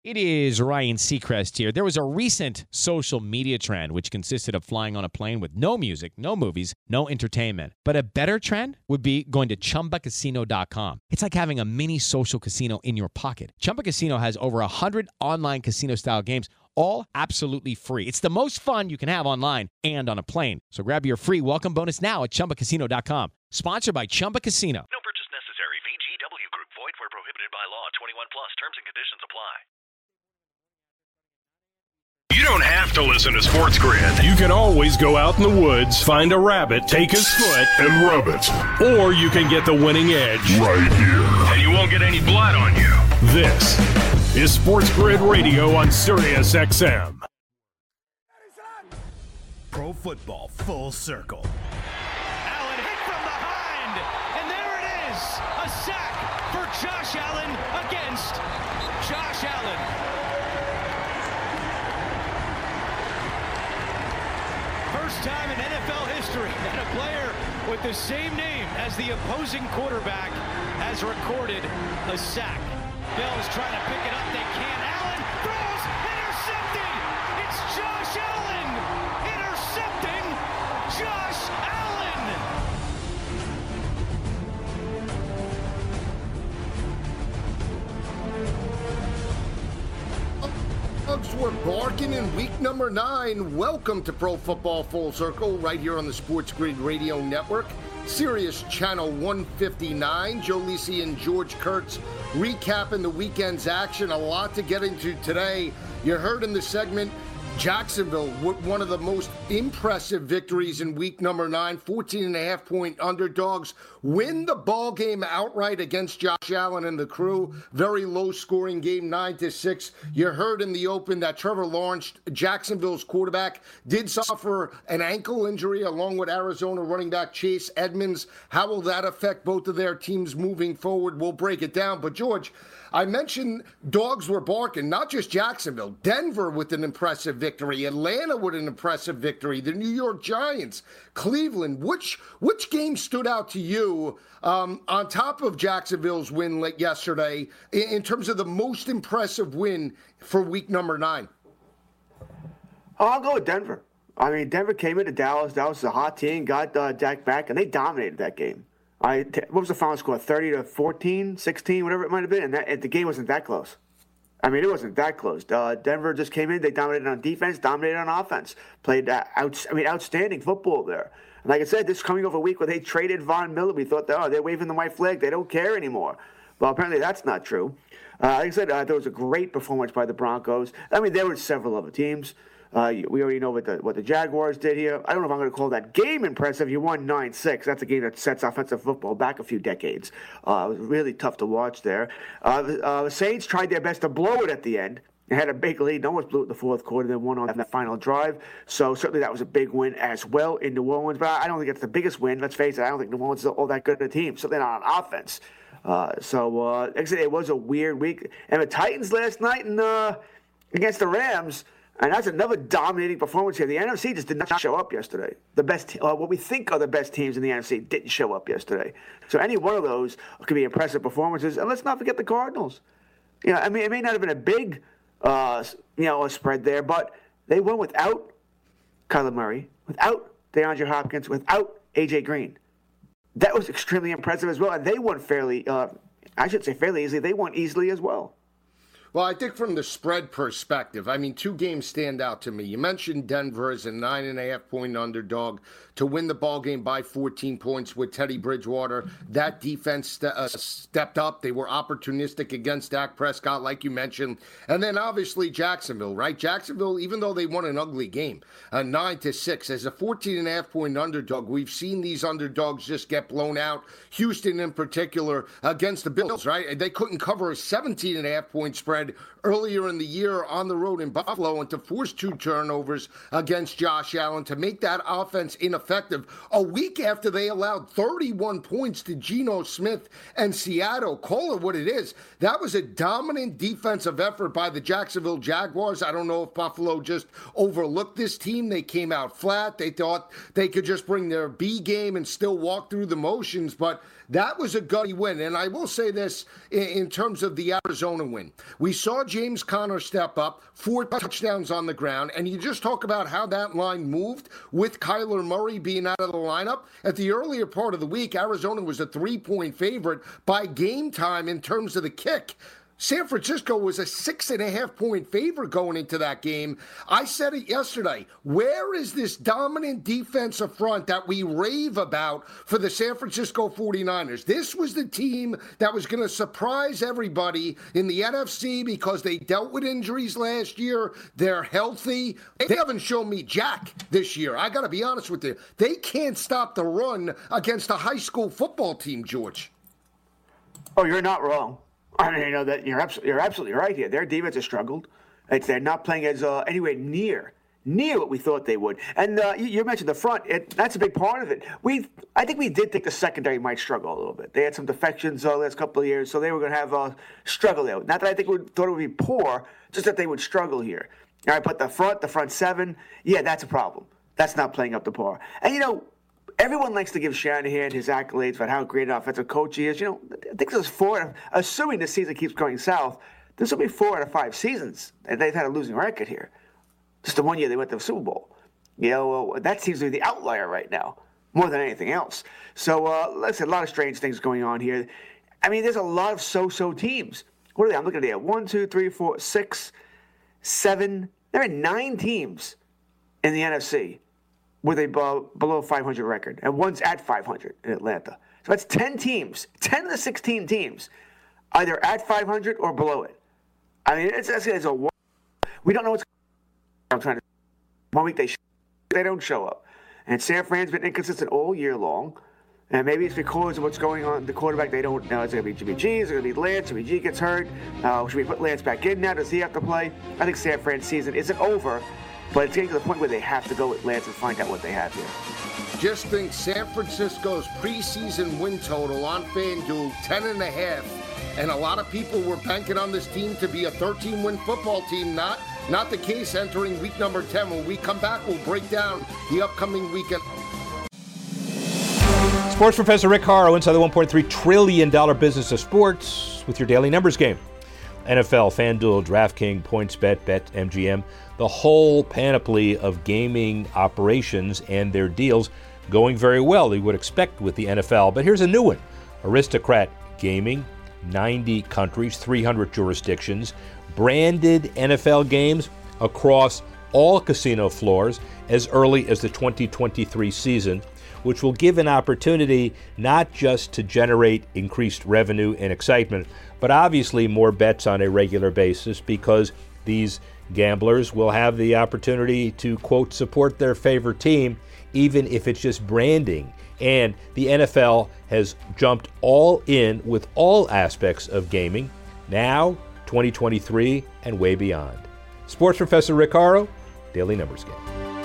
It is Ryan Seacrest here. There was a recent social media trend which consisted of flying on a plane with no music, no movies, no entertainment. But a better trend would be going to ChumbaCasino.com. It's like having a mini social casino in your pocket. Chumba Casino has over 100 online casino-style games, all absolutely free. It's the most fun you can have online and on a plane. So grab your free welcome bonus now at ChumbaCasino.com. Sponsored by Chumba Casino. No purchase necessary. VGW Group. Void where prohibited by law. 21 plus. Terms and conditions apply. You don't have to listen to Sports Grid. You can always go out in the woods, find a rabbit, take his foot, and rub it. Or you can get the winning edge right here. And you won't get any blood on you. This is Sports Grid Radio on Sirius XM. Pro football full circle. Allen hit from behind, and there it is. A sack for Josh Allen against Josh Allen. First time in NFL history that a player with the same name as the opposing quarterback has recorded a sack. Bills trying to pick it up. They can't. Allen throws. Intercepted. It's Josh Allen. Intercepting Josh Allen. Dogs were barking in week number 9. Welcome to Pro Football Full Circle right here on the Sports Grid Radio Network. Sirius Channel 159. Joe Lisi and George Kurtz recapping the weekend's action. A lot to get into today. You heard in the segment, Jacksonville, one of the most impressive victories in week number 9, 14.5-point underdogs, win the ball game outright against Josh Allen and the crew. Very low-scoring game, 9-6. You heard in the open that Trevor Lawrence, Jacksonville's quarterback, did suffer an ankle injury along with Arizona running back Chase Edmonds. How will that affect both of their teams moving forward? We'll break it down. But, George, I mentioned dogs were barking, not just Jacksonville. Denver with an impressive victory. Atlanta with an impressive victory. The New York Giants. Cleveland. Which game stood out to you on top of Jacksonville's win yesterday in terms of the most impressive win for week number 9? Oh, I'll go with Denver. I mean, Denver came into Dallas. Dallas was a hot team, got Dak back, and they dominated that game. What was the final score? 30-14, 16, whatever it might have been. And the game wasn't that close. I mean, it wasn't that close. Denver just came in. They dominated on defense, dominated on offense. Played outstanding football there. And like I said, this is coming over a week where they traded Von Miller. We thought, they're waving the white flag. They don't care anymore. Well, apparently that's not true. Like I said, there was a great performance by the Broncos. I mean, there were several other teams. We already know what the Jaguars did here. I don't know if I'm going to call that game impressive. You won 9-6. That's a game that sets offensive football back a few decades. It was really tough to watch there. The Saints tried their best to blow it at the end. They had a big lead. No one blew it in the fourth quarter. They won on that final drive. So certainly that was a big win as well in New Orleans. But I don't think it's the biggest win. Let's face it. I don't think New Orleans is all that good of a team. Certainly not on offense. Like I said, it was a weird week. And the Titans last night against the Rams. And that's another dominating performance here. The NFC just did not show up yesterday. The best, what we think are the best teams in the NFC didn't show up yesterday. So any one of those could be impressive performances. And let's not forget the Cardinals. I mean, it may not have been a big, a spread there, but they won without Kyler Murray, without DeAndre Hopkins, without A.J. Green. That was extremely impressive as well. And they won fairly easily. They won easily as well. Well, I think from the spread perspective, I mean, 2 games stand out to me. You mentioned Denver as a 9.5-point underdog to win the ball game by 14 points with Teddy Bridgewater. That defense stepped up. They were opportunistic against Dak Prescott, like you mentioned. And then obviously Jacksonville, right? Jacksonville, even though they won an ugly game, 9-6, as a 14.5-point underdog, we've seen these underdogs just get blown out. Houston in particular against the Bills, right? They couldn't cover a 17.5-point spread earlier in the year on the road in Buffalo, and to force 2 turnovers against Josh Allen to make that offense ineffective a week after they allowed 31 points to Geno Smith and Seattle. Call it what it is. That was a dominant defensive effort by the Jacksonville Jaguars. I don't know if Buffalo just overlooked this team. They came out flat. They thought they could just bring their B game and still walk through the motions, but that was a gutty win. And I will say this in terms of the Arizona win. We saw James Conner step up, 4 touchdowns on the ground, and you just talk about how that line moved with Kyler Murray being out of the lineup. At the earlier part of the week, Arizona was a 3-point favorite by game time in terms of the kick. San Francisco was a 6.5-point favorite going into that game. I said it yesterday. Where is this dominant defensive front that we rave about for the San Francisco 49ers? This was the team that was going to surprise everybody in the NFC because they dealt with injuries last year. They're healthy. They haven't shown me jack this year. I got to be honest with you. They can't stop the run against a high school football team, George. Oh, you're not wrong. I mean, you know that you're absolutely right here. Their defense has struggled. They're not playing as anywhere near what we thought they would. And you mentioned the front. That's a big part of it. I think we did think the secondary might struggle a little bit. They had some defections the last couple of years, so they were going to have a struggle there. Not that I think we thought it would be poor, just that they would struggle here. All right, but the front seven, yeah, that's a problem. That's not playing up to par. And, you know, everyone likes to give Shanahan his accolades about how great an offensive coach he is. You know, I think this is 4, assuming this season keeps going south, this will be 4 out of 5 seasons. And they've had a losing record here. Just the one year they went to the Super Bowl. You know, that seems to be the outlier right now, more than anything else. So, listen, a lot of strange things going on here. I mean, there's a lot of so-so teams. What are they? I'm looking at it. 1, 2, 3, 4, 6, 7. There are 9 teams in the NFC with a below 500 record, and one's at 500 in Atlanta. So that's 10 teams, 10 of the 16 teams, either at 500 or below it. I mean, it's a we don't know what's. I'm trying to. 1 week they don't show up, and San Fran's been inconsistent all year long, and maybe it's because of what's going on. The quarterback, they don't know. Is it going to be Jimmy G? Is it going to be Lance? Jimmy G gets hurt. Should we put Lance back in now? Does he have to play? I think San Fran's season isn't over. But it's getting to the point where they have to go with Lance and find out what they have here. Just think San Francisco's preseason win total on FanDuel, 10.5. And a lot of people were banking on this team to be a 13-win football team. Not the case entering week number 10. When we come back, we'll break down the upcoming weekend. Sports Professor Rick Horrow inside the $1.3 trillion business of sports with your daily numbers game. NFL, FanDuel, DraftKings, PointsBet, BetMGM, the whole panoply of gaming operations and their deals going very well, you would expect with the NFL. But here's a new one. Aristocrat Gaming, 90 countries, 300 jurisdictions, branded NFL games across all casino floors as early as the 2023 season, which will give an opportunity not just to generate increased revenue and excitement, but obviously more bets on a regular basis because these gamblers will have the opportunity to, quote, support their favorite team, even if it's just branding. And the NFL has jumped all in with all aspects of gaming, now, 2023, and way beyond. Sports Professor Rick Horrow, Daily Numbers Game.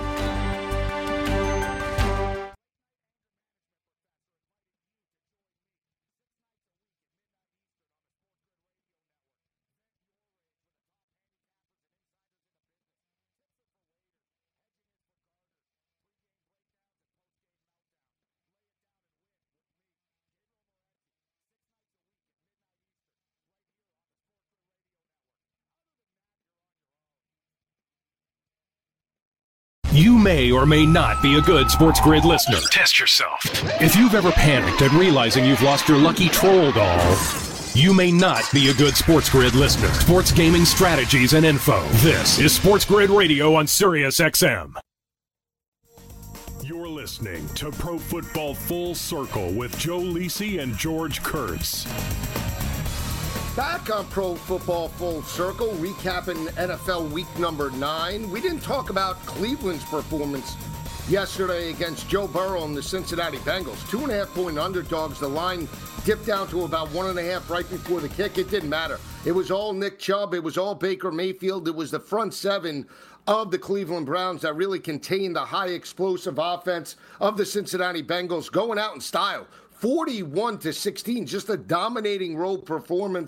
You may or may not be a good Sports Grid listener. Test yourself. If you've ever panicked at realizing you've lost your lucky troll doll, you may not be a good Sports Grid listener. Sports gaming strategies and info. This is Sports Grid Radio on Sirius XM. You're listening to Pro Football Full Circle with Joe Lisi and George Kurtz. Back on Pro Football Full Circle, recapping NFL week number 9. We didn't talk about Cleveland's performance yesterday against Joe Burrow and the Cincinnati Bengals. 2.5-point underdogs. The line dipped down to about 1.5 right before the kick. It didn't matter. It was all Nick Chubb. It was all Baker Mayfield. It was the front seven of the Cleveland Browns that really contained the high explosive offense of the Cincinnati Bengals going out in style. 41-16, just a dominating road performance.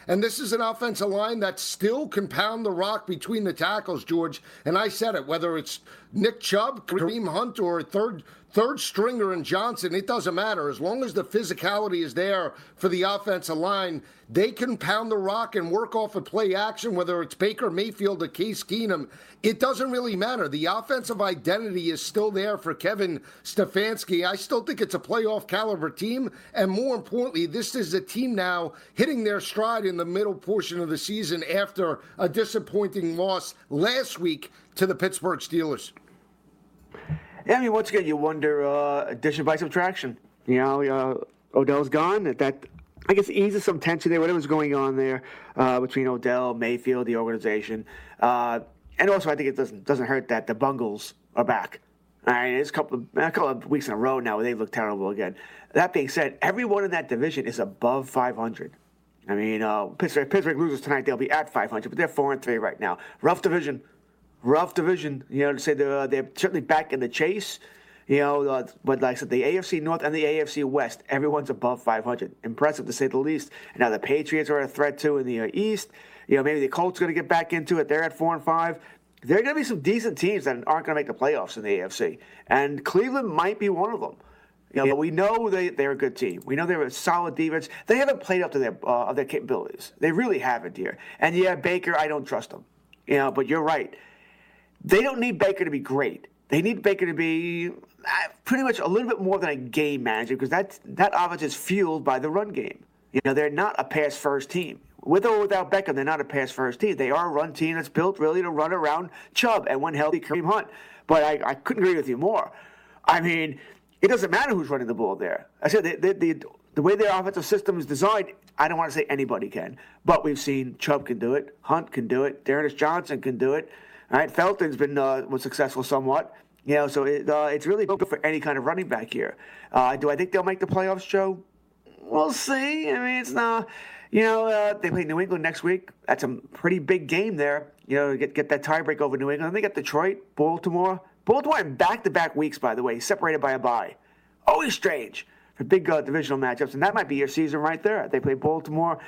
And this is an offensive line that still can pound the rock between the tackles, George. And I said it, whether it's Nick Chubb, Kareem Hunt, or third stringer in Johnson, it doesn't matter. As long as the physicality is there for the offensive line, they can pound the rock and work off a play action, whether it's Baker Mayfield or Case Keenum. It doesn't really matter. The offensive identity is still there for Kevin Stefanski. I still think it's a playoff caliber team. And more importantly, this is a team now hitting their stride in the middle portion of the season after a disappointing loss last week to the Pittsburgh Steelers. Yeah, I mean, once again, you wonder addition by subtraction. Odell's gone. That I guess eases some tension there, whatever's going on there between Odell, Mayfield, the organization. And also, I think it doesn't hurt that the Bungles are back. All right, it's a couple of weeks in a row now where they look terrible again. That being said, everyone in that division is above 500. I mean, Pittsburgh loses tonight, they'll be at 500, but they're 4-3 right now. Rough division. To say they're certainly back in the chase. But like I said, the AFC North and the AFC West, everyone's above 500. Impressive to say the least. And now the Patriots are a threat too in the East. Maybe the Colts are going to get back into it. They're at 4-5. There are going to be some decent teams that aren't going to make the playoffs in the AFC. And Cleveland might be one of them. We know they're a good team. We know they're a solid defense. They haven't played up to their capabilities. They really haven't here. And yeah, Baker, I don't trust him. But you're right. They don't need Baker to be great. They need Baker to be pretty much a little bit more than a game manager, because that offense is fueled by the run game. They're not a pass-first team. With or without Beckham, they're not a pass-first team. They are a run team that's built really to run around Chubb and, when healthy, Kareem Hunt. But I couldn't agree with you more. I mean, it doesn't matter who's running the ball there. I said the way their offensive system is designed, I don't want to say anybody can. But we've seen Chubb can do it. Hunt can do it. Dearness Johnson can do it. All right, Felton's was successful somewhat. So it's really good for any kind of running back here. Do I think they'll make the playoffs, Joe? We'll see. I mean, it's not. They play New England next week. That's a pretty big game there. Get that tiebreak over New England. They got Detroit, Baltimore. Baltimore in back-to-back weeks, by the way, separated by a bye. Always strange for big divisional matchups, and that might be your season right there. They play Baltimore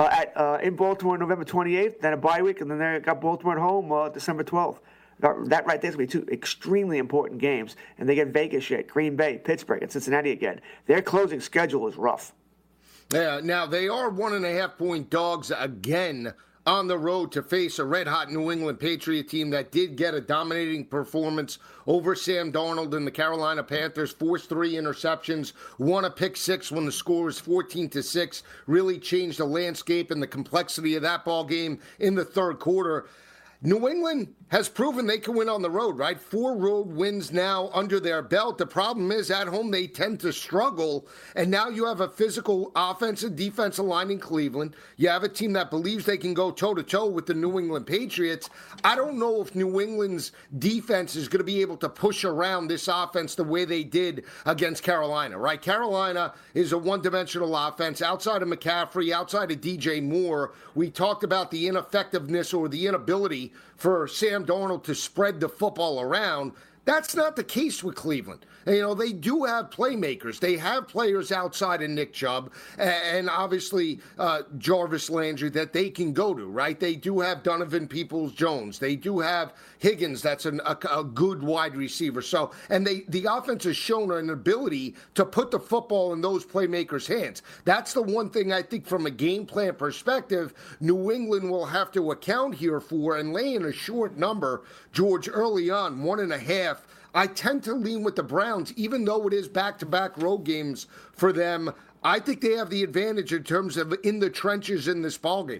in Baltimore November 28th, then a bye week, and then they got Baltimore at home December 12th. That right there is going to be two extremely important games, and they get Vegas yet, Green Bay, Pittsburgh, and Cincinnati again. Their closing schedule is rough. Yeah, now they are 1.5-point dogs again on the road to face a red-hot New England Patriot team that did get a dominating performance over Sam Darnold and the Carolina Panthers. Forced 3 interceptions, won a pick 6 when the score was 14-6. Really changed the landscape and the complexity of that ball game in the third quarter. New England has proven they can win on the road, right? 4 road wins now under their belt. The problem is at home they tend to struggle, and now you have a physical offensive defensive line in Cleveland. You have a team that believes they can go toe-to-toe with the New England Patriots. I don't know if New England's defense is going to be able to push around this offense the way they did against Carolina, right? Carolina is a one-dimensional offense. Outside of McCaffrey, outside of DJ Moore, we talked about the ineffectiveness or the inability for Sam Darnold to spread the football around. That's not the case with Cleveland. They do have playmakers. They have players outside of Nick Chubb and obviously Jarvis Landry that they can go to, right? They do have Donovan Peoples-Jones. They do have Higgins. That's a good wide receiver. So, and the offense has shown an ability to put the football in those playmakers' hands. That's the one thing I think from a game plan perspective, New England will have to account here for, and lay in a short number, George, early on, 1.5. I tend to lean with the Browns, even though it is back-to-back road games for them. I think they have the advantage in terms of in the trenches in this ballgame.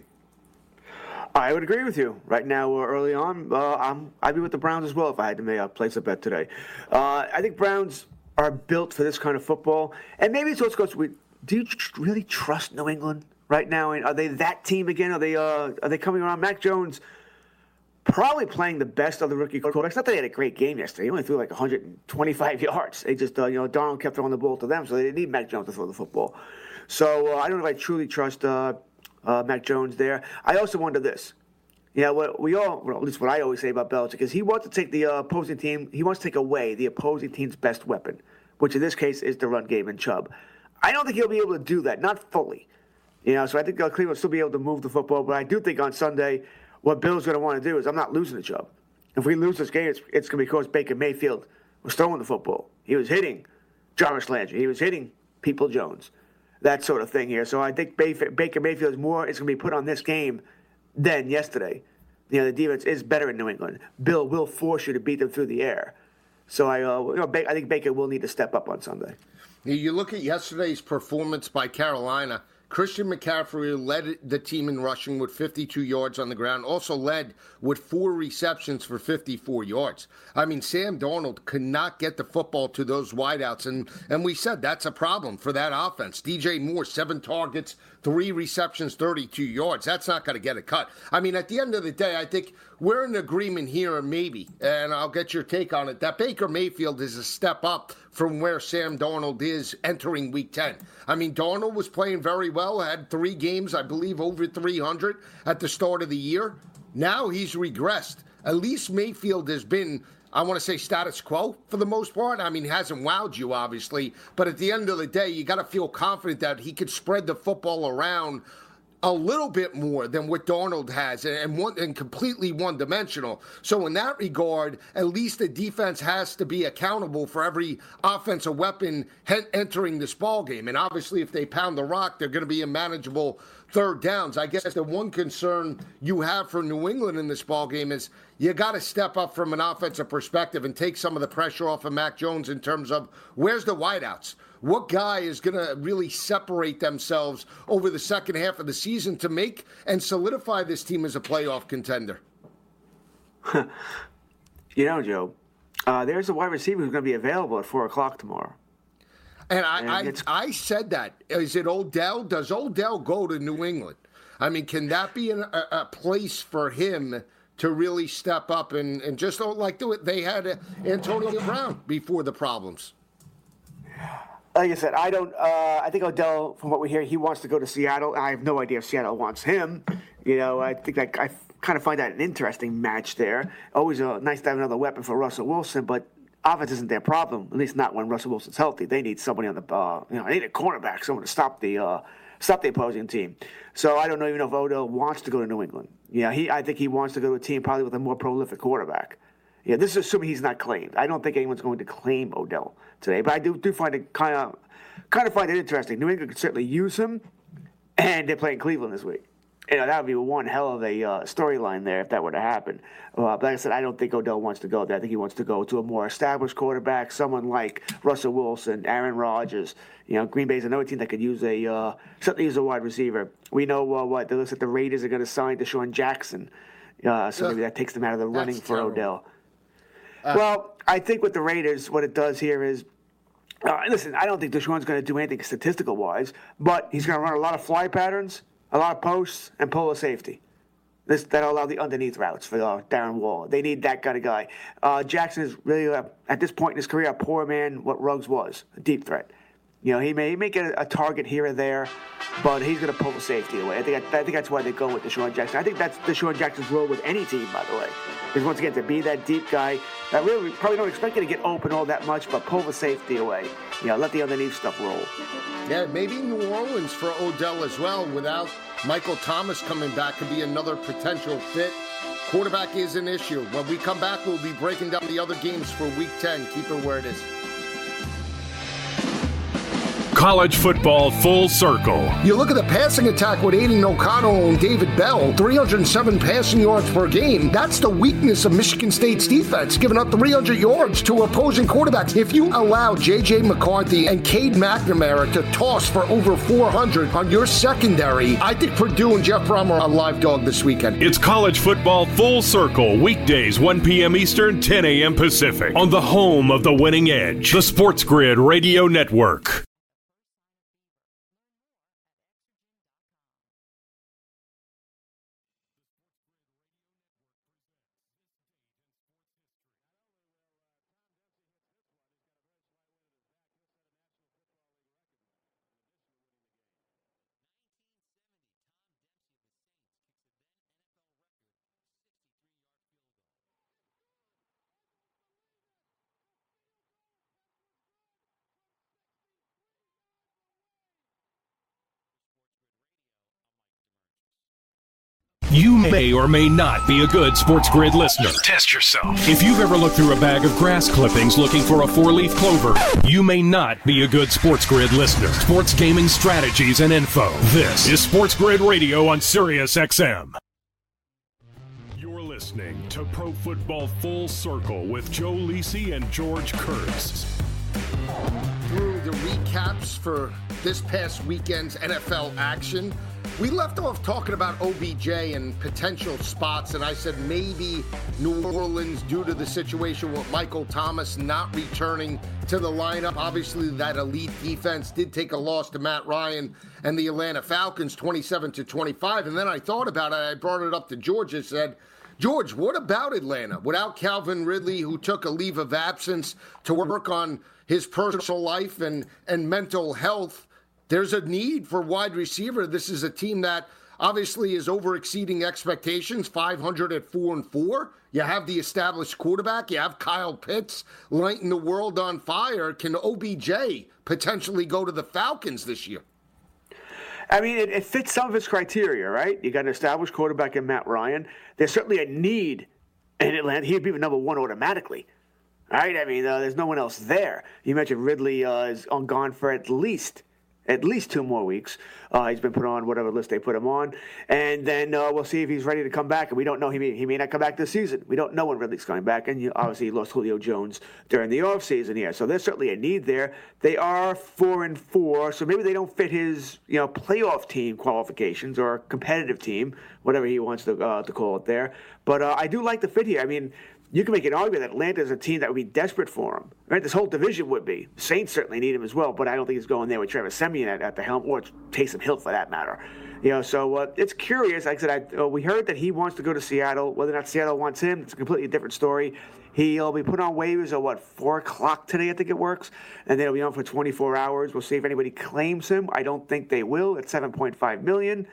I would agree with you. Right now, early on, I'd be with the Browns as well if I had to place a bet today. I think Browns are built for this kind of football. And maybe it's also do you really trust New England right now? And are they that team again? Are they coming around? Mac Jones probably playing the best of the rookie quarterbacks. Not that they had a great game yesterday. He only threw like 125 yards. They just, Darnold kept throwing the ball to them, so they didn't need Mac Jones to throw the football. So I don't know if I truly trust Mac Jones there. I also wonder this. At least what I always say about Belichick is he wants to take the opposing team, he wants to take away the opposing team's best weapon, which in this case is the run game and Chubb. I don't think he'll be able to do that, not fully. So I think Cleveland will still be able to move the football. But I do think on Sunday, what Bill's going to want to do is I'm not losing to Chubb. If we lose this game, it's going to be because Baker Mayfield was throwing the football. He was hitting Jarvis Landry. He was hitting People Jones. That sort of thing here. So I think Baker Mayfield is going to be put on this game than yesterday. The defense is better in New England. Bill will force you to beat them through the air. So I think Baker will need to step up on Sunday. You look at yesterday's performance by Carolina. Christian McCaffrey led the team in rushing with 52 yards on the ground, also led with 4 receptions for 54 yards. I mean, Sam Darnold could not get the football to those wideouts, and we said that's a problem for that offense. DJ Moore, 7 targets, 3 receptions, 32 yards. That's not going to get a cut. I mean, at the end of the day, I think we're in agreement here, maybe, and I'll get your take on it, that Baker Mayfield is a step up from where Sam Darnold is entering Week 10. I mean, Darnold was playing very well, had 3 games, I believe, over 300 at the start of the year. Now he's regressed. At least Mayfield has been, I want to say, status quo for the most part. I mean, he hasn't wowed you, obviously. But at the end of the day, you got to feel confident that he could spread the football around a little bit more than what Darnold has, and completely one-dimensional. So in that regard, at least the defense has to be accountable for every offensive weapon entering this ballgame. And obviously, if they pound the rock, they're going to be in manageable third downs. I guess the one concern you have for New England in this ballgame is you got to step up from an offensive perspective and take some of the pressure off of Mac Jones in terms of where's the wideouts? What guy is going to really separate themselves over the second half of the season to make and solidify this team as a playoff contender? Joe, there's a wide receiver who's going to be available at 4 o'clock tomorrow. And I said that. Is it Odell? Does Odell go to New England? I mean, can that be a place for him to really step up and just don't like do it? They had Antonio Brown before the problems. Like I said, I think Odell, from what we hear, he wants to go to Seattle. I have no idea if Seattle wants him. I think I kind of find that an interesting match there. Always nice to have another weapon for Russell Wilson, but offense isn't their problem, at least not when Russell Wilson's healthy. They need somebody on the they need a cornerback, someone to stop the opposing team. So I don't even know if Odell wants to go to New England. I think he wants to go to a team probably with a more prolific quarterback. Yeah, this is assuming he's not claimed. I don't think anyone's going to claim Odell today, but I do find it kind of find it interesting. New England could certainly use him, and they're playing Cleveland this week. That would be one hell of a storyline there if that were to happen. But like I said, I don't think Odell wants to go there. I think he wants to go to a more established quarterback, someone like Russell Wilson, Aaron Rodgers. Green Bay's another team that could use a wide receiver. We know it looks like the Raiders are going to sign Deshaun Jackson, so maybe that takes them out of the running for Odell. Well, I think with the Raiders, what it does here is, listen, I don't think Deshaun's going to do anything statistical-wise, but he's going to run a lot of fly patterns, a lot of posts, and pull a safety. That'll allow the underneath routes for Darren Waller. They need that kind of guy. Jackson is really, at this point in his career, a poor man, what Ruggs was, a deep threat. He may get a target here or there, but he's going to pull the safety away. I think that's why they go with Deshaun Jackson. I think that's Deshaun Jackson's role with any team, by the way. Because once again, to be that deep guy, that really probably don't expect you to get open all that much, but pull the safety away. Let the underneath stuff roll. Yeah, maybe New Orleans for Odell as well. Without Michael Thomas coming back, could be another potential fit. Quarterback is an issue. When we come back, we'll be breaking down the other games for Week 10. Keep it where it is. College football full circle. You look at the passing attack with Aiden O'Connell and David Bell, 307 passing yards per game. That's the weakness of Michigan State's defense, giving up 300 yards to opposing quarterbacks. If you allow J.J. McCarthy and Cade McNamara to toss for over 400 on your secondary, I think Purdue and Jeff Brom are a live dog this weekend. It's college football full circle, weekdays 1 p.m. Eastern, 10 a.m. Pacific, on the home of the Winning Edge, the Sports Grid Radio Network. You may or may not be a good Sports Grid listener. Test yourself. If you've ever looked through a bag of grass clippings looking for a 4-leaf clover, you may not be a good Sports Grid listener. Sports gaming strategies and info. This is Sports Grid Radio on Sirius XM. You're listening to Pro Football Full Circle with Joe Lisi and George Kurtz. Through the recaps for this past weekend's NFL action, we left off talking about OBJ and potential spots, and I said maybe New Orleans, due to the situation with Michael Thomas not returning to the lineup. Obviously, that elite defense did take a loss to Matt Ryan and the Atlanta Falcons, 27-25. And then I thought about it. I brought it up to George and said, George, what about Atlanta? Without Calvin Ridley, who took a leave of absence to work on his personal life and mental health, there's a need for wide receiver. This is a team that obviously is over-exceeding expectations, 500 at 4-4. You have the established quarterback. You have Kyle Pitts lighting the world on fire. Can OBJ potentially go to the Falcons this year? I mean, it fits some of his criteria, right? You got an established quarterback in Matt Ryan. There's certainly a need in Atlanta. He'd be the number one automatically, right? I mean, there's no one else there. You mentioned Ridley is gone for at least 2 more weeks. He's been put on whatever list they put him on. And then we'll see if he's ready to come back. And we don't know. He may not come back this season. We don't know when Ridley's coming back. And obviously he lost Julio Jones during the offseason here. So there's certainly a need there. They are 4-4, so maybe they don't fit his playoff team qualifications or competitive team, whatever he wants to call it there. But I do like the fit here. I mean, you can make an argument that Atlanta is a team that would be desperate for him. Right? This whole division would be. Saints certainly need him as well, but I don't think he's going there with Trevor Siemian at the helm, or Taysom Hill for that matter. So it's curious. Like I said, we heard that he wants to go to Seattle. Whether or not Seattle wants him, it's a completely different story. He'll be put on waivers at 4 o'clock today, I think it works, and then he'll be on for 24 hours. We'll see if anybody claims him. I don't think they will. It's $7.5 million.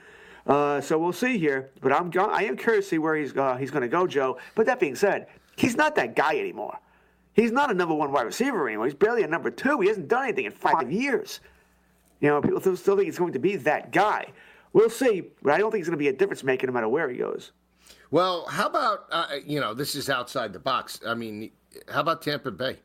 So we'll see here. But I am curious to see where he's going to go, Joe. But that being said, he's not that guy anymore. He's not a number one wide receiver anymore. He's barely a number 2. He hasn't done anything in 5 years. People still think he's going to be that guy. We'll see, but I don't think he's going to be a difference maker no matter where he goes. Well, how about, this is outside the box. I mean, how about Tampa Bay?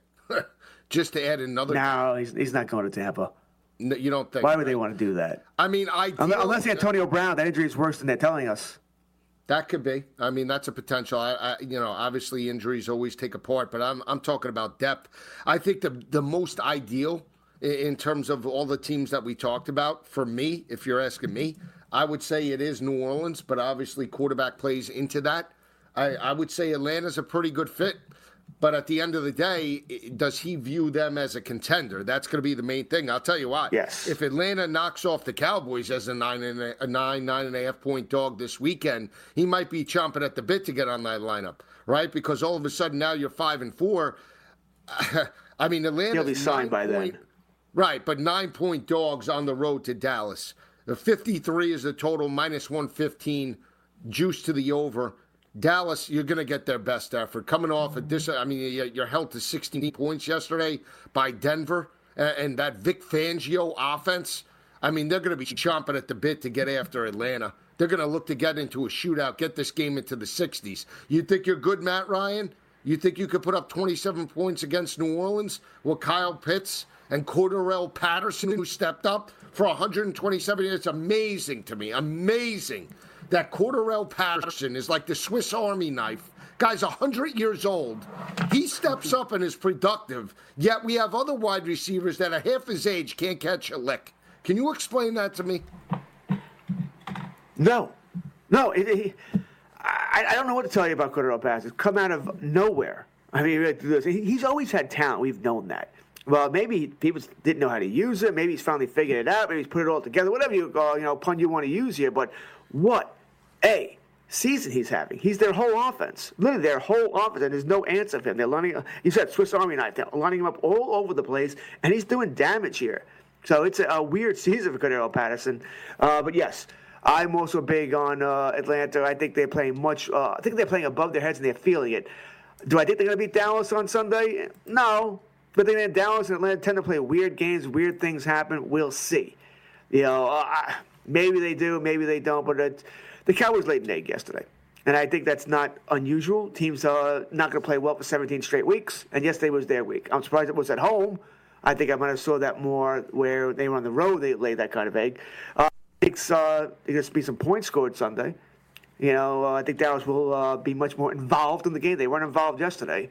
Just to add another. No, he's not going to Tampa. No, you don't think? Why would they want to do that? I mean, unless Antonio Brown, that injury is worse than they're telling us. That could be. I mean, that's a potential. Obviously injuries always take a part, but I'm talking about depth. I think the most ideal in terms of all the teams that we talked about, for me, if you're asking me, I would say it is New Orleans, but obviously quarterback plays into that. I would say Atlanta's a pretty good fit. But at the end of the day, does he view them as a contender? That's going to be the main thing. I'll tell you what. Yes. If Atlanta knocks off the Cowboys as a 9.5 point dog this weekend, he might be chomping at the bit to get on that lineup, right? Because all of a sudden now you're 5-4. I mean, Atlanta. He'll be signed by then. Right, but 9-point dogs on the road to Dallas. The 53 is the total, minus 115, juice to the over. Dallas, you're going to get their best effort. Coming off of this, I mean, you're held to 16 points yesterday by Denver. And that Vic Fangio offense, I mean, they're going to be chomping at the bit to get after Atlanta. They're going to look to get into a shootout, get this game into the 60s. You think you're good, Matt Ryan? You think you could put up 27 points against New Orleans with Kyle Pitts and Cordarrelle Patterson, who stepped up for 127? It's amazing to me. Amazing. That Cordarrelle Patterson is like the Swiss Army knife. Guy's 100 years old. He steps up and is productive, yet we have other wide receivers that are half his age can't catch a lick. Can you explain that to me? No. I don't know what to tell you about Cordarrelle Patterson. It's come out of nowhere. I mean, he's always had talent. We've known that. Well, maybe people didn't know how to use it. Maybe he's finally figured it out. Maybe he's put it all together. Whatever pun you want to use here. But what season he's having. He's their whole offense. Literally their whole offense, and there's no answer for him. They're lining up, you said Swiss Army knife. They're lining him up all over the place, and he's doing damage here. So it's a weird season for Cordarrelle Patterson. But yes, I'm also big on Atlanta. I think they're playing they're playing above their heads, and they're feeling it. Do I think they're going to beat Dallas on Sunday? No. But then Dallas and Atlanta tend to play weird games. Weird things happen. We'll see. Maybe they do, maybe they don't. But the Cowboys laid an egg yesterday. And I think that's not unusual. Teams are not going to play well for 17 straight weeks. And yesterday was their week. I'm surprised it was at home. I think I might have saw that more where they were on the road. They laid that kind of egg. I think there's going to be some points scored Sunday. I think Dallas will be much more involved in the game. They weren't involved yesterday.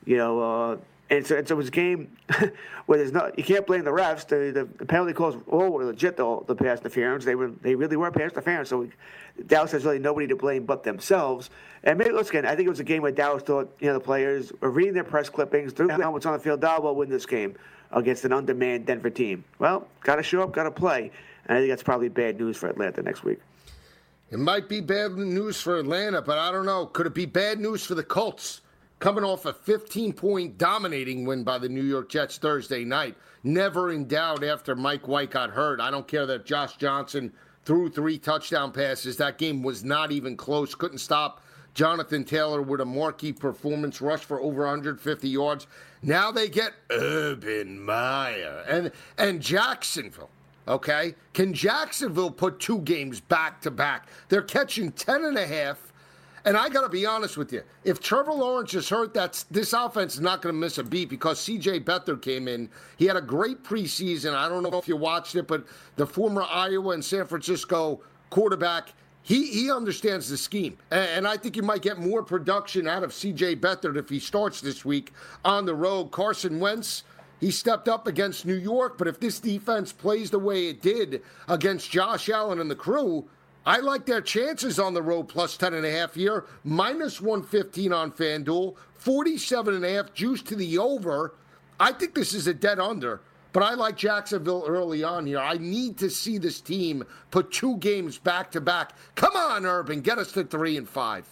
And so it was a game where you can't blame the refs. The penalty calls all were legit, the pass interference. They really were pass interference. So Dallas has really nobody to blame but themselves. And maybe again, I think it was a game where Dallas thought the players were reading their press clippings, threw down what's on the field. Dallas will win this game against an undermanned Denver team. Well, got to show up, got to play. And I think that's probably bad news for Atlanta next week. It might be bad news for Atlanta, but I don't know. Could it be bad news for the Colts? Coming off a 15-point dominating win by the New York Jets Thursday night. Never in doubt after Mike White got hurt. I don't care that Josh Johnson threw 3 touchdown passes. That game was not even close. Couldn't stop Jonathan Taylor with a marquee performance, rush for over 150 yards. Now they get Urban Meyer and Jacksonville. Okay? Can Jacksonville put 2 games back-to-back? They're catching 10.5. And I got to be honest with you. If Trevor Lawrence is hurt, this offense is not going to miss a beat because C.J. Beathard came in. He had a great preseason. I don't know if you watched it, but the former Iowa and San Francisco quarterback, he understands the scheme. And I think you might get more production out of C.J. Beathard if he starts this week on the road. Carson Wentz, he stepped up against New York, but if this defense plays the way it did against Josh Allen and the crew, I like their chances on the road plus 10.5 here, minus 115 on FanDuel, 47.5 juice to the over. I think this is a dead under, but I like Jacksonville early on here. I need to see this team put 2 games back to back. Come on, Urban, get us to 3 and 5.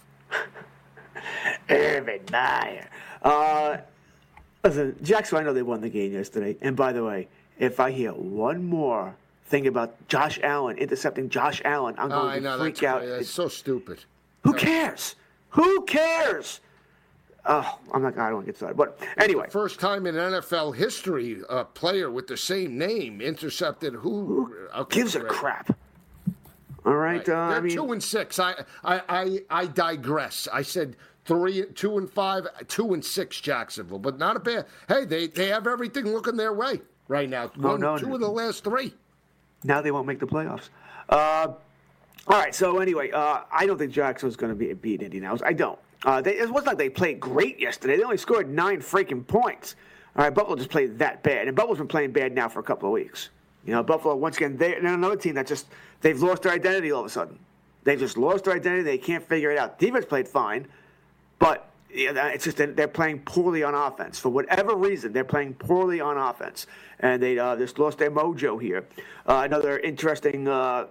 Urban Meyer. Listen, Jacksonville, I know they won the game yesterday. And by the way, if I hear one more thing about Josh Allen, intercepting Josh Allen, I'm going to freak out. It's so stupid. Who cares? Who cares? Oh, I don't want to get started. But anyway. First time in NFL history, a player with the same name intercepted who gives a crap. All right. They're 2 and 6. I digress. I said 2 and 5, 2 and 6 Jacksonville, but not a bad. Hey, they have everything looking their way right now. Two of the last 3. Now they won't make the playoffs. All right, so anyway, I don't think Jacksonville's going to beat Indianapolis. I don't. It wasn't like they played great yesterday. They only scored 9 freaking points. All right, Buffalo just played that bad. And Buffalo's been playing bad now for a couple of weeks. Buffalo, once again, they're another team that they've lost their identity all of a sudden. They've just lost their identity. They can't figure it out. Defense played fine, but it's just that they're playing poorly on offense. For whatever reason, they're playing poorly on offense. And they just lost their mojo here. Another interesting, I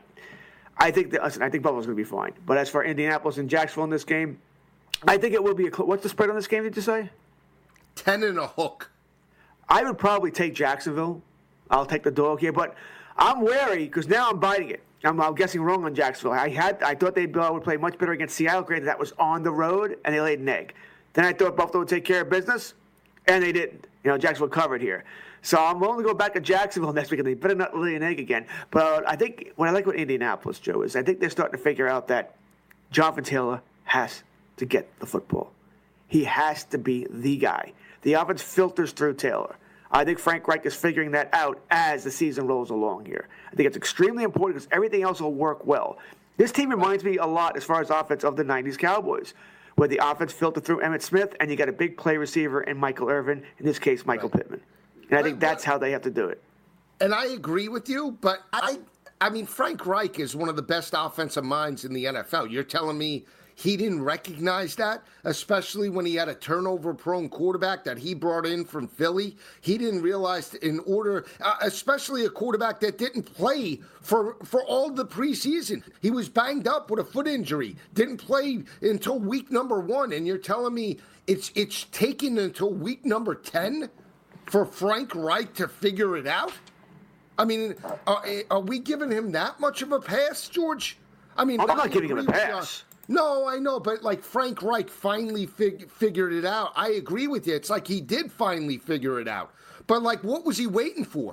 think Buffalo's going to be fine. But as for Indianapolis and Jacksonville in this game, I think it will be what's the spread on this game, did you say? 10 and a hook. I would probably take Jacksonville. I'll take the dog here. But I'm wary because now I'm biting it. I'm guessing wrong on Jacksonville. I thought they would play much better against Seattle. Granted, that was on the road, and they laid an egg. Then I thought Buffalo would take care of business, and they didn't. Jacksonville covered here. So I'm willing to go back to Jacksonville next week, and they better not lay an egg again. But I think what I like with Indianapolis, Joe, is I think they're starting to figure out that Jonathan Taylor has to get the football. He has to be the guy. The offense filters through Taylor. I think Frank Reich is figuring that out as the season rolls along here. I think it's extremely important because everything else will work well. This team reminds me a lot, as far as offense, of the 90s Cowboys, where the offense filtered through Emmitt Smith, and you got a big play receiver in Michael Irvin, in this case, Michael Pittman. And I think that's how they have to do it. And I agree with you, but I mean, Frank Reich is one of the best offensive minds in the NFL. You're telling me he didn't recognize that, especially when he had a turnover-prone quarterback that he brought in from Philly. He didn't realize in order, especially a quarterback that didn't play for all the preseason. He was banged up with a foot injury, didn't play until week number 1, and you're telling me it's taken until week number 10 for Frank Reich to figure it out? I mean, are we giving him that much of a pass, George? I mean, I'm not giving him a pass. No, I know, but like Frank Reich finally figured it out. I agree with you. It's like he did finally figure it out. But like, what was he waiting for?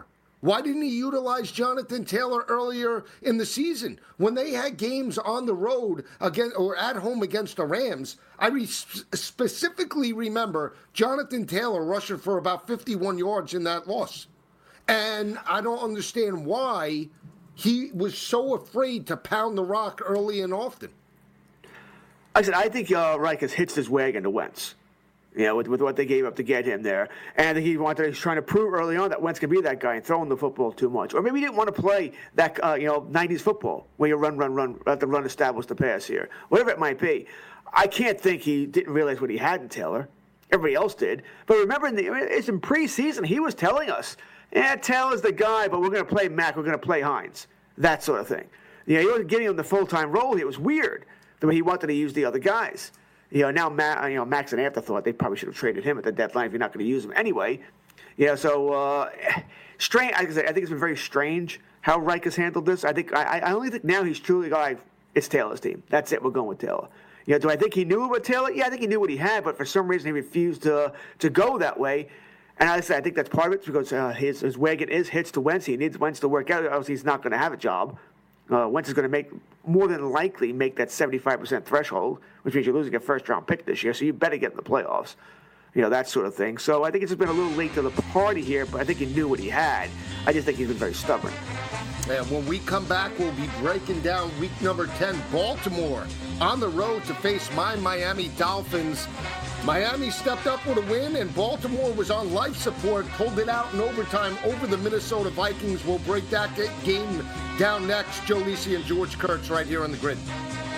Why didn't he utilize Jonathan Taylor earlier in the season? When they had games on the road again or at home against the Rams, I specifically remember Jonathan Taylor rushing for about 51 yards in that loss. And I don't understand why he was so afraid to pound the rock early and often. I said, I think Reich has hitched his wagon to Wentz. With what they gave up to get him there. And I think he's trying to prove early on that Wentz can be that guy and throwing the football too much. Or maybe he didn't want to play that, 90s football where you run, let the run establish the pass here. Whatever it might be. I can't think he didn't realize what he had in Taylor. Everybody else did. But remember, it's in preseason, he was telling us, Taylor's the guy, but we're going to play Mack, we're going to play Hines. That sort of thing. He wasn't giving him the full-time role. It was weird the way he wanted to use the other guys. Now Mack's an afterthought. They probably should have traded him at the deadline if you're not going to use him anyway. Strange. I think it's been very strange how Reich has handled this. I only think now he's truly like, it's Taylor's team. That's it. We're going with Taylor. Do I think he knew about Taylor? Yeah, I think he knew what he had, but for some reason he refused to go that way. And I think that's part of it because his wagon is hitched to Wentz. He needs Wentz to work out. Obviously, he's not going to have a job. Wentz is going to more than likely make that 75% threshold, which means you're losing a first-round pick this year, so you better get in the playoffs. That sort of thing. So I think it's just been a little late to the party here, but I think he knew what he had. I just think he's been very stubborn. And when we come back, we'll be breaking down week number 10, Baltimore, on the road to face my Miami Dolphins. Miami stepped up with a win, and Baltimore was on life support, pulled it out in overtime over the Minnesota Vikings. We'll break that game down next. Joe Lisi and George Kurtz right here on the Grid.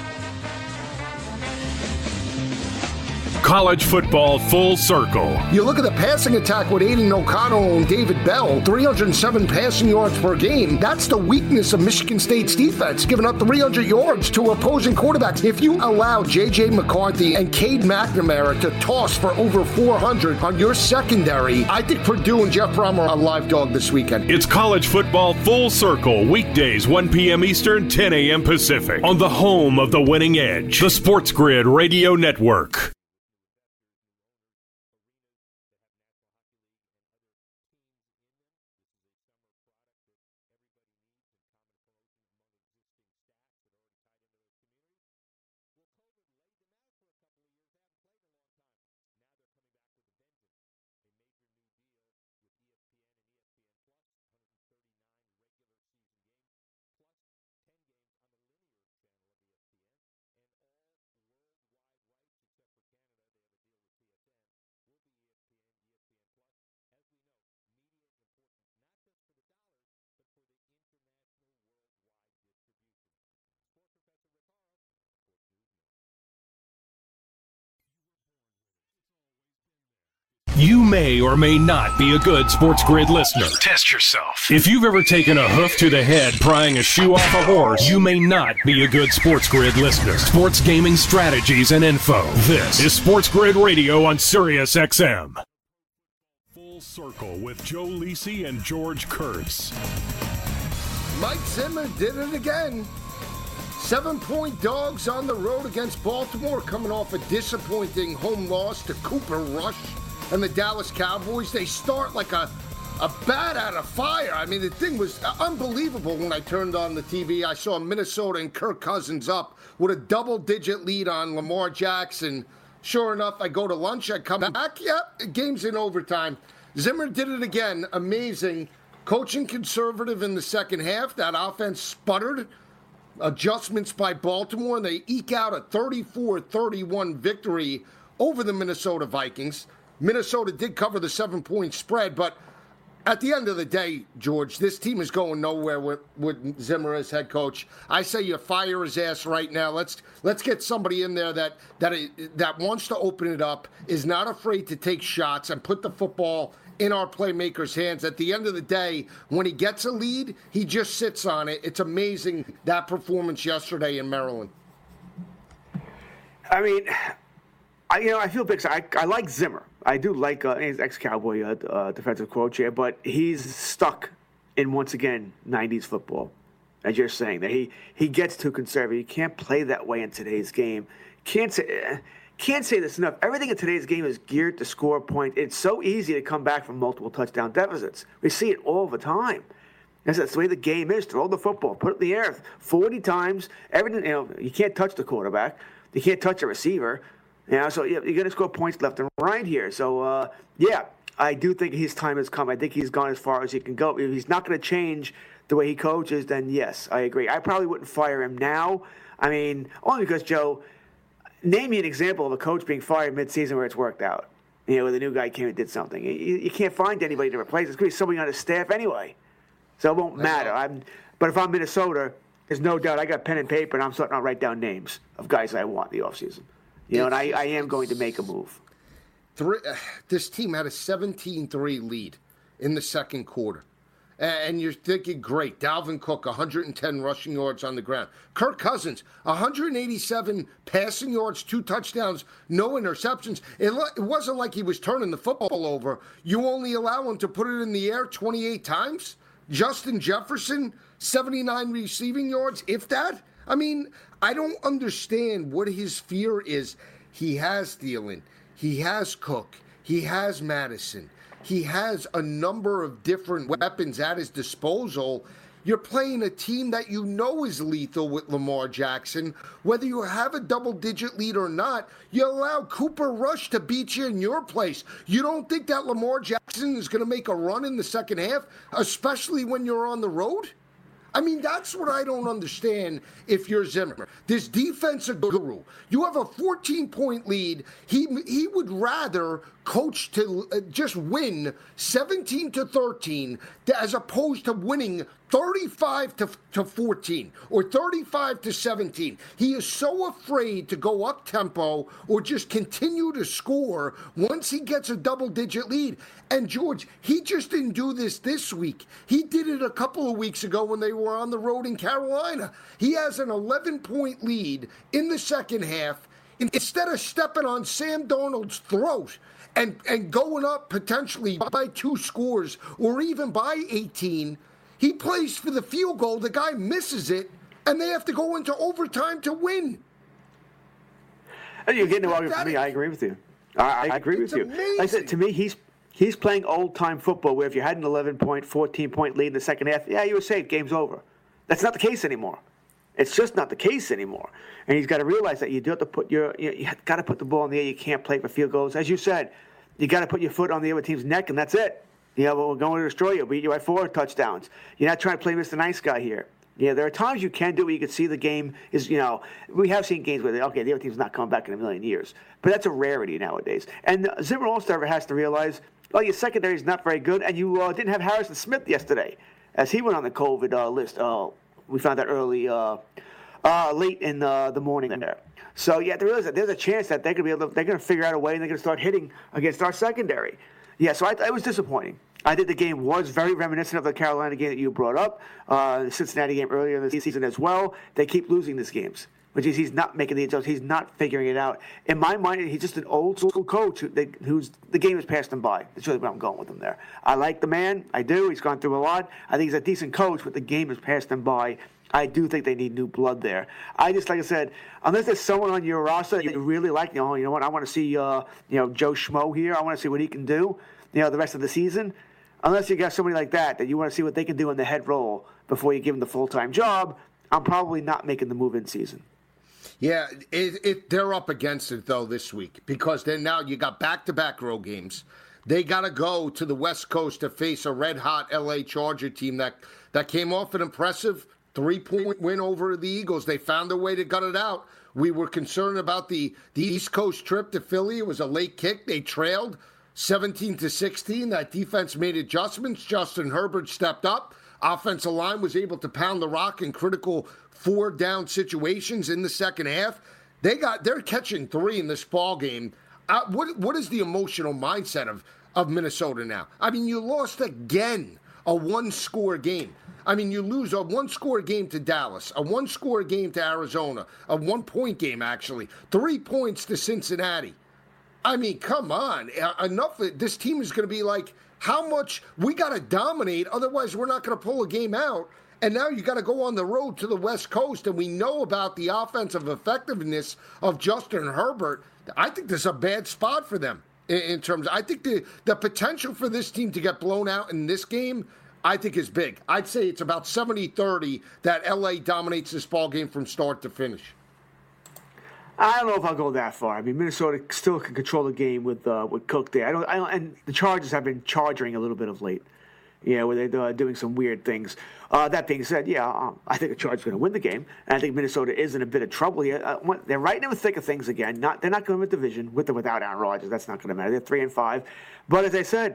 College football full circle. You look at the passing attack with Aiden O'Connell and David Bell, 307 passing yards per game. That's the weakness of Michigan State's defense, giving up 300 yards to opposing quarterbacks. If you allow J.J. McCarthy and Cade McNamara to toss for over 400 on your secondary, I think Purdue and Jeff Brom are a live dog this weekend. It's college football full circle, weekdays 1 p.m. Eastern, 10 a.m. Pacific, on the home of the winning edge, the Sports Grid Radio Network. You may or may not be a good Sports Grid listener. Test yourself. If you've ever taken a hoof to the head prying a shoe off a horse, you may not be a good Sports Grid listener. Sports gaming strategies and info. This is Sports Grid Radio on Sirius XM. Full Circle with Joe Lisi and George Kurtz. Mike Zimmer did it again. 7-point dogs on the road against Baltimore, coming off a disappointing home loss to Cooper Rush and the Dallas Cowboys. They start like a bat out of fire. I mean, the thing was unbelievable when I turned on the TV. I saw Minnesota and Kirk Cousins up with a double-digit lead on Lamar Jackson. Sure enough, I go to lunch, I come back, game's in overtime. Zimmer did it again. Amazing. Coaching conservative in the second half. That offense sputtered. Adjustments by Baltimore, and they eke out a 34-31 victory over the Minnesota Vikings. Minnesota did cover the 7-point spread, but at the end of the day, George, this team is going nowhere with Zimmer as head coach. I say you fire his ass right now. Let's get somebody in there that wants to open it up, is not afraid to take shots, and put the football in our playmakers' hands. At the end of the day, when he gets a lead, he just sits on it. It's amazing, that performance yesterday in Maryland. I mean, I feel big. I like Zimmer. I do like he's ex-Cowboy defensive coach here, but he's stuck in, once again, 90s football. As you're saying, that he gets too conservative. You can't play that way in today's game. Can't say this enough. Everything in today's game is geared to score a point. It's so easy to come back from multiple touchdown deficits. We see it all the time. That's the way the game is. Throw the football, put it in the air 40 times. Everything, you can't touch the quarterback. You can't touch a receiver. So you're going to score points left and right here. So, I do think his time has come. I think he's gone as far as he can go. If he's not going to change the way he coaches, then yes, I agree. I probably wouldn't fire him now. I mean, only because, Joe, name me an example of a coach being fired midseason where it's worked out. Where the new guy came and did something. You can't find anybody to replace. It's going to be somebody on his staff anyway. So it won't matter. But if I'm Minnesota, there's no doubt I got pen and paper, and I'm starting to write down names of guys I want in the offseason. And I am going to make a move. This team had a 17-3 lead in the second quarter. And you're thinking, great, Dalvin Cook, 110 rushing yards on the ground. Kirk Cousins, 187 passing yards, 2 touchdowns, no interceptions. It wasn't like he was turning the football over. You only allow him to put it in the air 28 times? Justin Jefferson, 79 receiving yards, if that? I mean, I don't understand what his fear is. He has Thielen. He has Cook. He has Madison. He has a number of different weapons at his disposal. You're playing a team that you know is lethal with Lamar Jackson. Whether you have a double-digit lead or not, you allow Cooper Rush to beat you in your place. You don't think that Lamar Jackson is going to make a run in the second half, especially when you're on the road? I mean, that's what I don't understand if you're Zimmer. This defensive guru, you have a 14-point lead. He would rather coach to just win 17-13 as opposed to winning 35-14 or 35-17. He is so afraid to go up tempo or just continue to score once he gets a double-digit lead. And George, he just didn't do this week. He did it a couple of weeks ago when they were on the road in Carolina. He has an 11-point lead in the second half. Instead of stepping on Sam Darnold's throat and going up potentially by 2 scores or even by 18, he plays for the field goal. The guy misses it, and they have to go into overtime to win. You're getting the argument for me. I agree with you. I agree with you. Amazing. Like I said, to me, he's playing old-time football where if you had an 11-point, 14-point lead in the second half, you were safe. Game's over. That's not the case anymore. It's just not the case anymore. And he's got to realize that you do have to put you got to put the ball in the air. You can't play for field goals. As you said, you got to put your foot on the other team's neck, and that's it. We're going to destroy you. Beat you by 4 touchdowns. You're not trying to play Mr. Nice Guy here. There are times you can do it where you can see the game is, we have seen games where, the other team's not coming back in a million years. But that's a rarity nowadays. And Zimmer also has to realize, your secondary is not very good, and you didn't have Harrison Smith yesterday as he went on the COVID list. We found that early, late in the morning there. So, there's a chance that they're going to figure out a way and they're going to start hitting against our secondary. So it was disappointing. I think the game was very reminiscent of the Carolina game that you brought up, the Cincinnati game earlier in the season as well. They keep losing these games, which is he's not making the adjustments. He's not figuring it out. In my mind, he's just an old-school coach who's the game has passed him by. That's really where I'm going with him there. I like the man. I do. He's gone through a lot. I think he's a decent coach, but the game has passed him by. I do think they need new blood there. Like I said, unless there's someone on your roster that you really like, you know what, I want to see, Joe Schmo here. I want to see what he can do, the rest of the season. Unless you got somebody like that you want to see what they can do in the head role before you give them the full-time job, I'm probably not making the move in season. Yeah, they're up against it, though, this week because then now you got back-to-back road games. They got to go to the West Coast to face a red-hot L.A. Charger team that came off an impressive 3-point win over the Eagles. They found a way to gut it out. We were concerned about the East Coast trip to Philly. It was a late kick. They trailed 17-16. That defense made adjustments. Justin Herbert stepped up. Offensive line was able to pound the rock in critical 4-down situations in the second half. They're catching 3 in this ball game. What is the emotional mindset of Minnesota now? I mean, you lost again a 1-score game. I mean, you lose a 1-score game to Dallas, a 1-score game to Arizona, a 1-point game, actually, 3 points to Cincinnati. I mean, come on. Enough. This team is going to be like, how much we got to dominate, otherwise we're not going to pull a game out. And now you got to go on the road to the West Coast, and we know about the offensive effectiveness of Justin Herbert. I think this is a bad spot for them in terms of, I think the potential for this team to get blown out in this game I think is big. I'd say it's about 70-30 that L.A. dominates this ball game from start to finish. I don't know if I'll go that far. I mean, Minnesota still can control the game with Cook there. I don't, and the Chargers have been charging a little bit of late. Yeah, where they're doing some weird things. That being said, I think the Chargers are going to win the game, and I think Minnesota is in a bit of trouble here. They're right in the thick of things again. They're not going to win the division with or without Aaron Rodgers. That's not going to matter. They're 3-5, but as I said,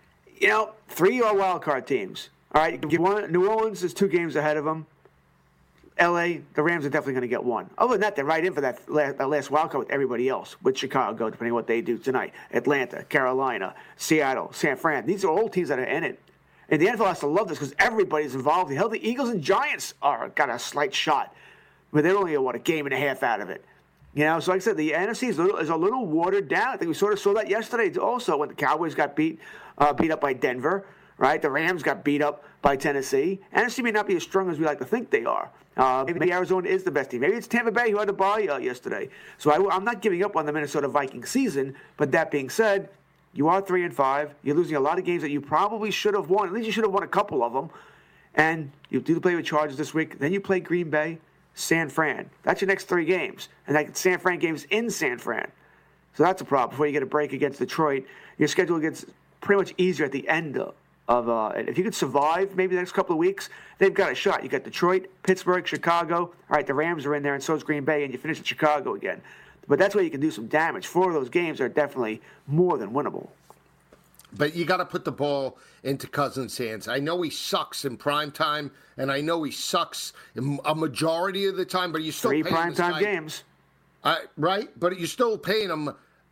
3 are wild card teams. All right, New Orleans is 2 games ahead of them. L.A., the Rams are definitely going to get 1. Other than that, they're right in for that last wild card with everybody else, with Chicago, depending on what they do tonight. Atlanta, Carolina, Seattle, San Fran. These are all teams that are in it. And the NFL has to love this because everybody's involved. Hell, the Eagles and Giants got a slight shot, but they're only a game and a half out of it. So like I said, the NFC is a little watered down. I think we sort of saw that yesterday also when the Cowboys got beat up by Denver. Right, the Rams got beat up by Tennessee. NFC may not be as strong as we like to think they are. Maybe Arizona is the best team. Maybe it's Tampa Bay who had to bye yesterday. So I'm not giving up on the Minnesota Vikings season. But that being said, you are 3-5. You're losing a lot of games that you probably should have won. At least you should have won a couple of them. And you do play with Chargers this week. Then you play Green Bay, San Fran. That's your next 3 games. And that San Fran game's in San Fran. So that's a problem. Before you get a break against Detroit, your schedule gets pretty much easier at the end of if you could survive maybe the next couple of weeks, they've got a shot. You got Detroit, Pittsburgh, Chicago. All right, the Rams are in there, and so is Green Bay, and you finish at Chicago again. But that's where you can do some damage. 4 of those games are definitely more than winnable. But you got to put the ball into Cousins' hands. I know he sucks in prime time, and I know he sucks a majority of the time, but you still 3 primetime games. Right? But you're still paying him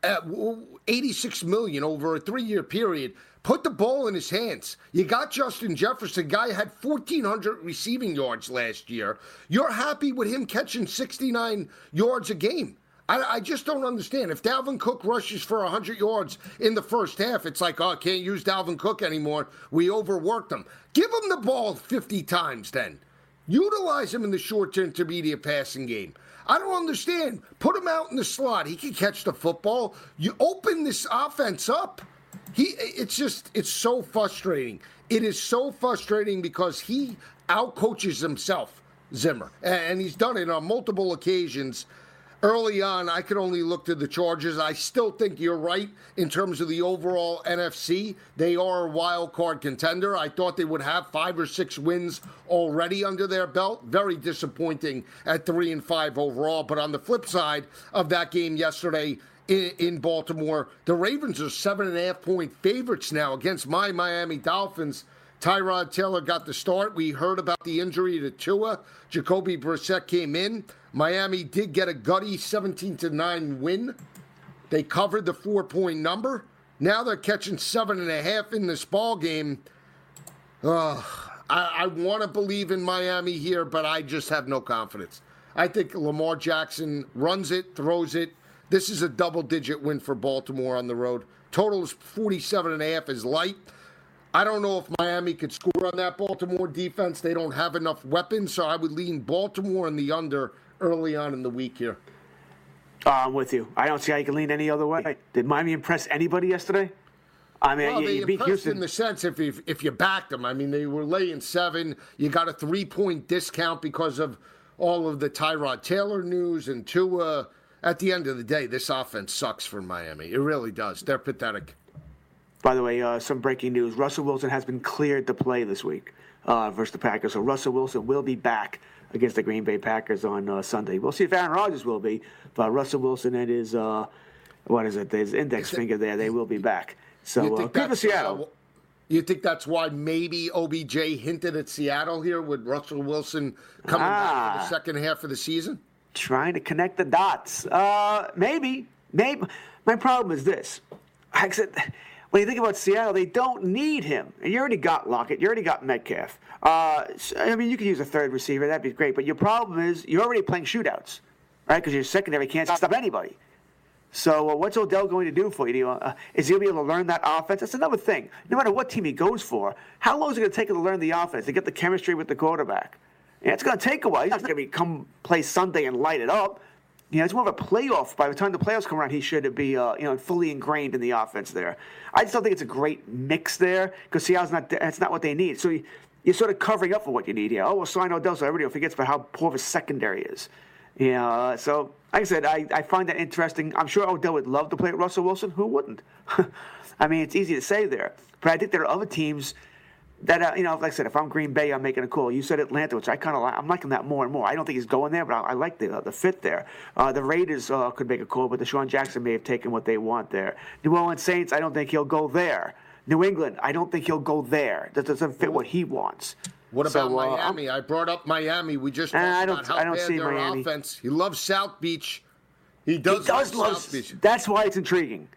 $86 million over a 3-year period. Put the ball in his hands. You got Justin Jefferson, guy had 1,400 receiving yards last year. You're happy with him catching 69 yards a game. I just don't understand. If Dalvin Cook rushes for 100 yards in the first half, it's like, can't use Dalvin Cook anymore. We overworked him. Give him the ball 50 times then. Utilize him in the short to intermediate passing game. I don't understand. Put him out in the slot. He can catch the football. You open this offense up. It's so frustrating. It is so frustrating because he outcoaches himself, Zimmer. And he's done it on multiple occasions. Early on, I could only look to the Chargers. I still think you're right in terms of the overall NFC. They are a wild card contender. I thought they would have 5 or 6 wins already under their belt. Very disappointing at 3-5 overall. But on the flip side of that game yesterday in Baltimore, the Ravens are 7.5-point favorites now against my Miami Dolphins. Tyrod Taylor got the start. We heard about the injury to Tua. Jacoby Brissett came in. Miami did get a gutty 17-9 win. They covered the 4-point number. Now they're catching 7.5 in this ball game. I want to believe in Miami here, but I just have no confidence. I think Lamar Jackson runs it, throws it. This is a double-digit win for Baltimore on the road. Total is 47.5 is light. I don't know if Miami could score on that Baltimore defense. They don't have enough weapons, so I would lean Baltimore in the under early on in the week here. I'm with you. I don't see how you can lean any other way. Did Miami impress anybody yesterday? I mean, they you beat impressed Houston in the sense if you backed them. I mean, they were laying 7. You got a 3-point discount because of all of the Tyrod Taylor news and Tua. At the end of the day, this offense sucks for Miami. It really does. They're pathetic. By the way, some breaking news. Russell Wilson has been cleared to play this week versus the Packers. So Russell Wilson will be back against the Green Bay Packers on Sunday. We'll see if Aaron Rodgers will be. But Russell Wilson and his, his index finger there, they will be back. So good for Seattle. You think that's why maybe OBJ hinted at Seattle here with Russell Wilson coming back for the second half of the season? Trying to connect the dots. Maybe. My problem is this. I said, when you think about Seattle, they don't need him. And you already got Lockett. You already got Metcalf. I mean, you could use a third receiver. That'd be great. But your problem is you're already playing shootouts, right? Because your secondary can't stop anybody. So what's Odell going to do for you? Is he going to be able to learn that offense? That's another thing. No matter what team he goes for, how long is it going to take him to learn the offense, to get the chemistry with the quarterback? Yeah, it's going to take a while. He's not going to come play Sunday and light it up. It's more of a playoff. By the time the playoffs come around, he should be, fully ingrained in the offense there. I just don't think it's a great mix there because Seattle's that's not what they need. So you're sort of covering up for what you need here. Oh, well, sign Odell so everybody forgets about how poor of a secondary is. So like I said, I find that interesting. I'm sure Odell would love to play with Russell Wilson. Who wouldn't? I mean, it's easy to say there. But I think there are other teams that, like I said, if I'm Green Bay, I'm making a call. You said Atlanta, which I kind of like. I'm liking that more and more. I don't think he's going there, but I like the fit there. The Raiders could make a call, but Deshaun Jackson may have taken what they want there. New Orleans Saints, I don't think he'll go there. New England, I don't think he'll go there. That doesn't fit what he wants. What about Miami? I brought up Miami. We just talked about how bad their Miami offense. He loves South Beach. He does love South Beach. That's why it's intriguing.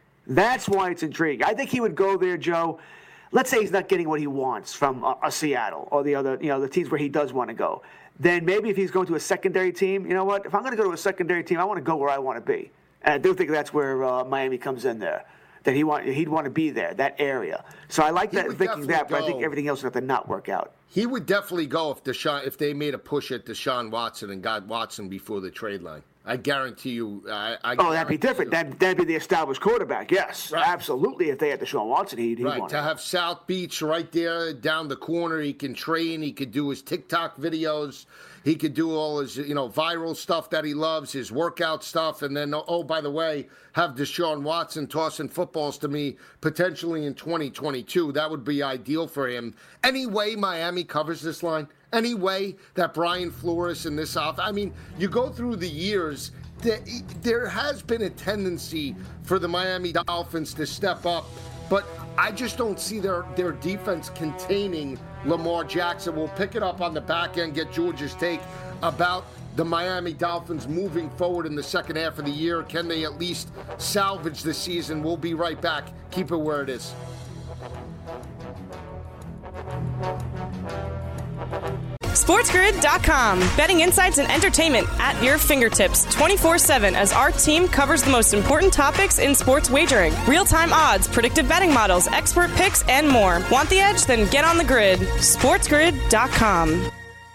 I think he would go there, Joe. Let's say he's not getting what he wants from Seattle or the other, the teams where he does want to go. Then maybe if he's going to a secondary team, you know what? If I'm going to go to a secondary team, I want to go where I want to be. And I do think that's where Miami comes in there. That he'd want to be there, that area. So I like that thinking that, but I think everything else would have to not work out. He would definitely go if they made a push at Deshaun Watson and got Watson before the trade line. I guarantee you. That'd be different. That'd be the established quarterback. Yes, right. Absolutely. If they had Deshaun Watson, he'd want to have South Beach right there down the corner. He can train. He could do his TikTok videos. He could do all his viral stuff that he loves, his workout stuff, and then by the way, have Deshaun Watson tossing footballs to me potentially in 2022. That would be ideal for him. Any way Miami covers this line. Any way that Brian Flores and this off, I mean, you go through the years, there has been a tendency for the Miami Dolphins to step up, but I just don't see their defense containing Lamar Jackson. We'll pick it up on the back end, get George's take about the Miami Dolphins moving forward in the second half of the year. Can they at least salvage the season? We'll be right back. Keep it where it is. SportsGrid.com. Betting insights and entertainment at your fingertips 24/7 as our team covers the most important topics in sports wagering. Real-time odds, predictive betting models, expert picks, and more. Want the edge? Then get on the grid. SportsGrid.com.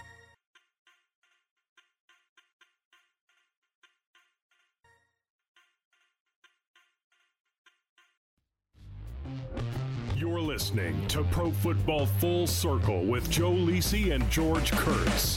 You're listening to Pro Football Full Circle with Joe Lisi and George Kurtz.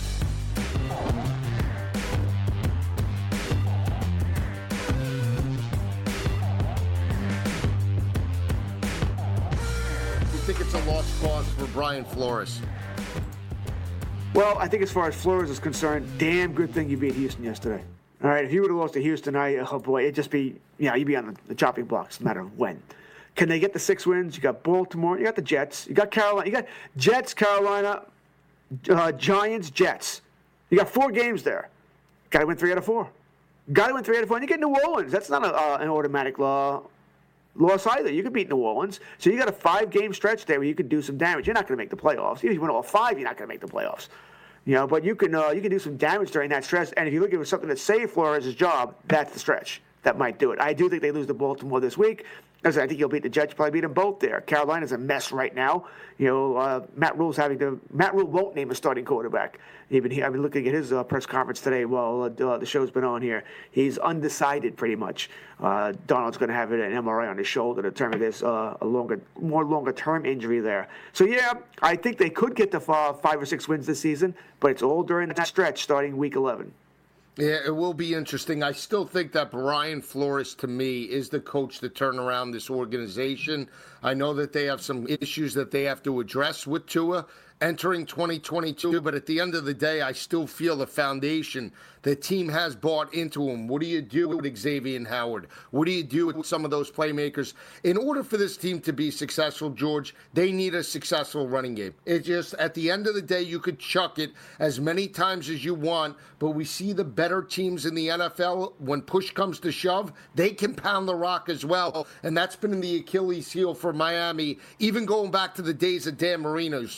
You think it's a lost cause for Brian Flores? Well, I think as far as Flores is concerned, damn good thing you beat Houston yesterday. All right, if you would have lost to Houston, oh boy, it'd just be, you'd be on the chopping blocks no matter when. Can they get the 6 wins? You got Baltimore. You got the Jets. You got Carolina. You got Jets, Carolina, Giants, Jets. You got 4 games there. Got to win 3 out of 4. Got to win 3 out of 4. And you get New Orleans. That's not an automatic loss either. You could beat New Orleans. So you got a 5-game stretch there where you could do some damage. You're not going to make the playoffs. Even if you win all 5, you're not going to make the playoffs. But you can do some damage during that stretch. And if you look at something that saved Flores' job, that's the stretch that might do it. I do think they lose to Baltimore this week. I think he'll beat the Jets, probably beat them both there. Carolina's a mess right now. Matt Rule won't name a starting quarterback. I've been looking at his press conference today while the show's been on here. He's undecided pretty much. Donald's going to have an MRI on his shoulder to determine there's a longer-term injury there. So, yeah, I think they could get to 5 or 6 wins this season, but it's all during that stretch starting week 11. Yeah, it will be interesting. I still think that Brian Flores, to me, is the coach to turn around this organization. I know that they have some issues that they have to address with Tua entering 2022, but at the end of the day, I still feel the foundation the team has bought into him. What do you do with Xavier Howard? What do you do with some of those playmakers? In order for this team to be successful, George, they need a successful running game. It just, at the end of the day, you could chuck it as many times as you want, but we see the better teams in the NFL, when push comes to shove, they can pound the rock as well, and that's been in the Achilles heel for Miami, even going back to the days of Dan Marino. So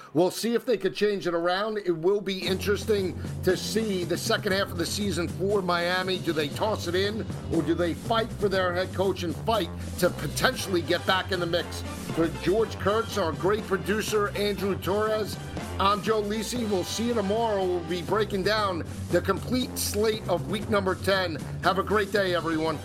We'll see if they could change it around. It will be interesting to see the second half of the season for Miami. Do they toss it in, or do they fight for their head coach and fight to potentially get back in the mix? For George Kurtz, our great producer, Andrew Torres, I'm Joe Lisi. We'll see you tomorrow. We'll be breaking down the complete slate of week number 10. Have a great day, everyone.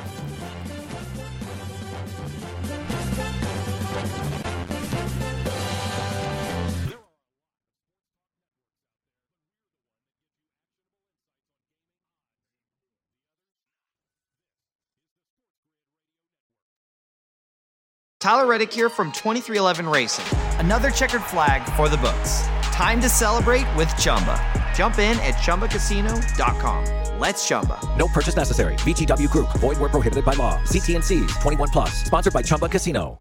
Tyler Reddick here from 2311 Racing. Another checkered flag for the books. Time to celebrate with Chumba. Jump in at ChumbaCasino.com. Let's Chumba. No purchase necessary. VGW Group. Void where prohibited by law. See T&Cs. 21+. Sponsored by Chumba Casino.